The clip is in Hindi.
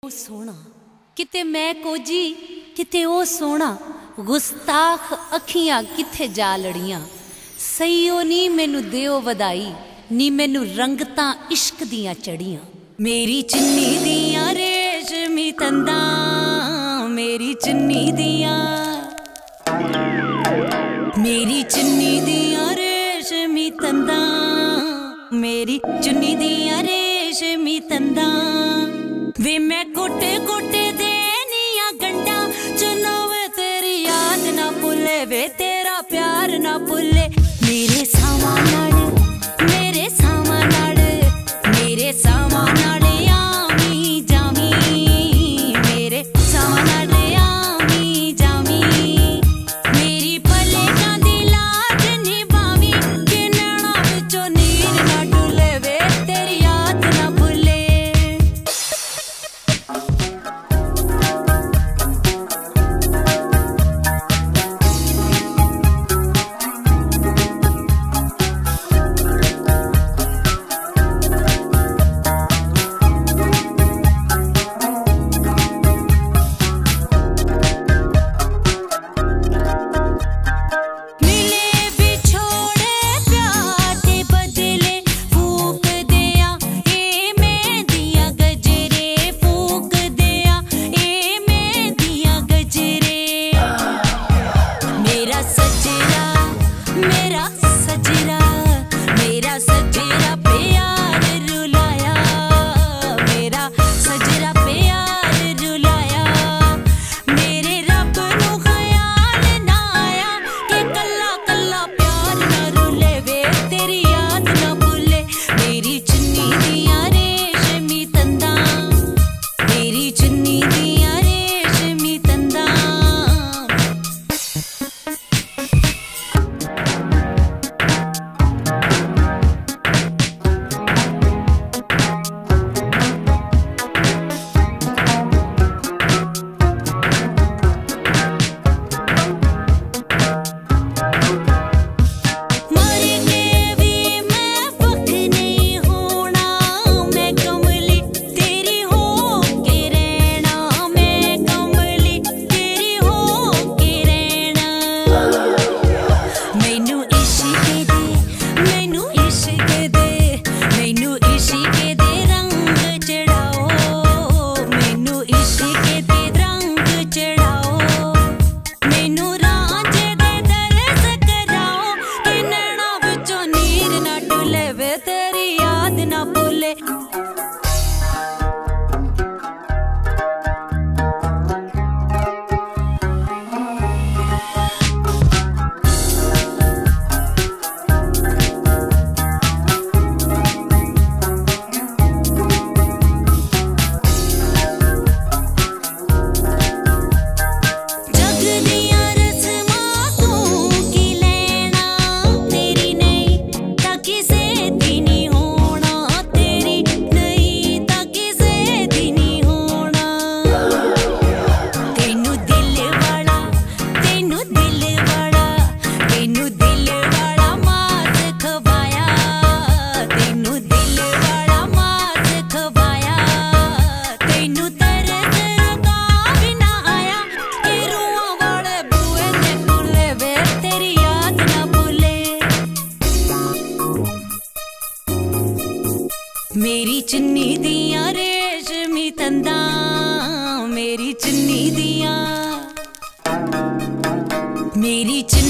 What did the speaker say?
सोना किते मैं कोजी किते ओ सोना गुस्ताख अखियां किथे जा लड़ियां सईओ नी मैनू दियो वधाई नी मैनू रंगतां इश्क दियां चढ़ियां। मेरी चुन्नी दियां रेशमी तंदां मेरी चुन्नी दियां मेरी चुन्नी दियां रेशमी तंदां मेरी चुन्नी दियां रेशमी तंदां वे मैं कोटे कोटे देनिया गंडा चुनावे तेरी याद ना भुले वे तेरा प्यार ना भुले मेरे सावा नाल मेरे सावा नाल मेरे सावा नाल आमी जामी मेरे सावा नाल आमी जामी मेरी पलेटां दी लाज निभावी कि नैना विचों नीर ना डुले वे तेरी याद ना भुले। मेरी चुन्नी दियां रेशमी तंदां मेरी चुन्नी दियां मेरी